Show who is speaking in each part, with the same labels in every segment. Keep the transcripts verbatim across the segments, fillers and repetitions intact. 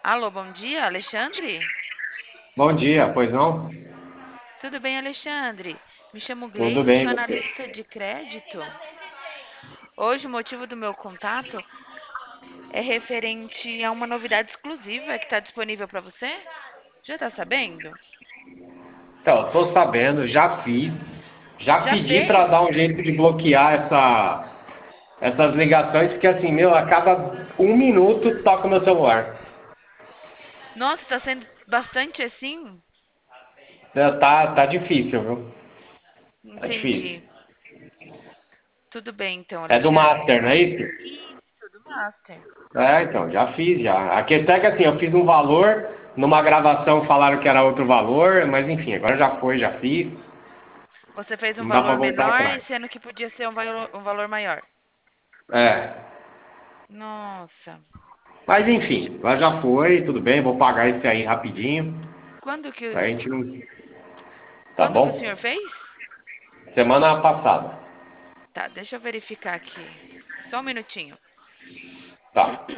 Speaker 1: Alô, bom dia, Alexandre?
Speaker 2: Bom dia, pois não?
Speaker 1: Tudo bem, Alexandre? Me chamo
Speaker 2: Tudo
Speaker 1: Gleice,
Speaker 2: bem,
Speaker 1: sou
Speaker 2: e você?
Speaker 1: analista de crédito. Hoje o motivo do meu contato é referente a uma novidade exclusiva que está disponível para você. Já está sabendo?
Speaker 2: Então, tô sabendo, já fiz, já
Speaker 1: Já
Speaker 2: pedi para
Speaker 1: fez?
Speaker 2: dar um jeito de bloquear essa, essas ligações, porque assim, meu, a cada um minuto toca o meu celular.
Speaker 1: Nossa, está sendo bastante assim?
Speaker 2: É, Tá, tá difícil, viu? Tá difícil.
Speaker 1: Entendi. Tudo bem, então,
Speaker 2: É do
Speaker 1: Alexandre.
Speaker 2: Master, não é isso?
Speaker 1: Isso, do Master.
Speaker 2: É, então, já fiz, já. A questão é que assim, eu fiz um valor, numa gravação falaram que era outro valor, mas enfim, agora já foi, já fiz.
Speaker 1: Você fez um
Speaker 2: Não dá para
Speaker 1: valor
Speaker 2: voltar
Speaker 1: menor,
Speaker 2: atrás.
Speaker 1: sendo que podia ser um valor, um valor maior.
Speaker 2: É,
Speaker 1: Nossa.
Speaker 2: mas enfim, agora já foi, tudo bem, vou pagar esse aí rapidinho.
Speaker 1: Quando que,
Speaker 2: A gente não. Tá
Speaker 1: quando que o
Speaker 2: bom?
Speaker 1: senhor fez?
Speaker 2: Semana passada.
Speaker 1: Tá, deixa eu verificar aqui. Só um minutinho.
Speaker 2: Tá.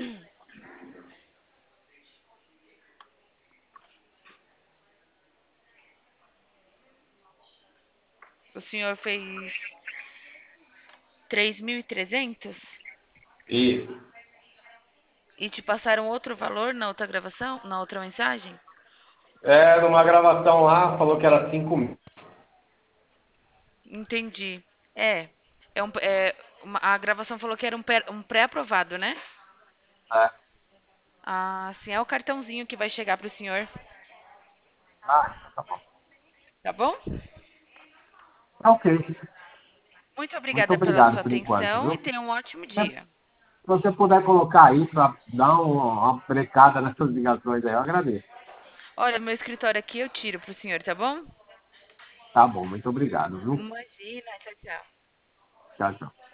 Speaker 1: O senhor fez três mil e trezentos
Speaker 2: Isso.
Speaker 1: e te passaram outro valor na outra gravação, na outra mensagem?
Speaker 2: É, numa gravação lá, falou que era cinco mil.
Speaker 1: Entendi. É, é, um, é uma- a gravação falou que era um, pré- um pré-aprovado, né?
Speaker 2: É.
Speaker 1: Ah, sim, é o cartãozinho que vai chegar para o senhor,
Speaker 2: Ah, então tá bom.
Speaker 1: tá bom?
Speaker 2: Tá ok.
Speaker 1: Muito
Speaker 2: Muito
Speaker 1: obrigada pela
Speaker 2: obrigado
Speaker 1: sua
Speaker 2: por enquanto,
Speaker 1: atenção e
Speaker 2: viu?
Speaker 1: tenha um ótimo
Speaker 2: Se
Speaker 1: dia.
Speaker 2: você puder colocar aí para dar um- uma brecada nessas ligações aí, eu agradeço.
Speaker 1: Olha, meu escritório aqui eu tiro para o senhor, tá bom?
Speaker 2: Tá bom, muito obrigado, viu?
Speaker 1: Imagina, tchau, tchau.
Speaker 2: Tchau, tchau.